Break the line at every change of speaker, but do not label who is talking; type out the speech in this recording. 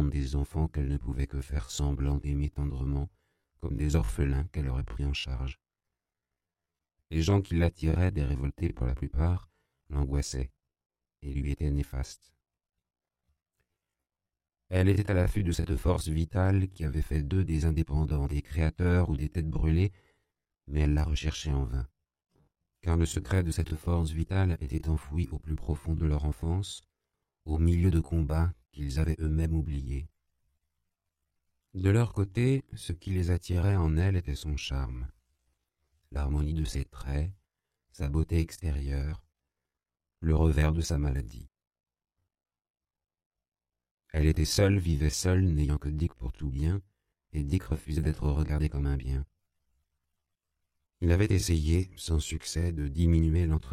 monde des enfants qu'elle ne pouvait que faire semblant d'aimer tendrement, comme des orphelins qu'elle aurait pris en charge. Les gens qui l'attiraient, des révoltés pour la plupart, l'angoissaient et lui étaient néfastes. Elle était à l'affût de cette force vitale qui avait fait d'eux des indépendants, des créateurs ou des têtes brûlées, mais elle la recherchait en vain. Car le secret de cette force vitale était enfoui au plus profond de leur enfance, au milieu de combats qu'ils avaient eux-mêmes oubliés. De leur côté, ce qui les attirait en elle était son charme, l'harmonie de ses traits, sa beauté extérieure, le revers de sa maladie. Elle était seule, vivait seule, n'ayant que Dick pour tout bien, et Dick refusait d'être regardé comme un bien. Il avait essayé, sans succès, de diminuer l'entre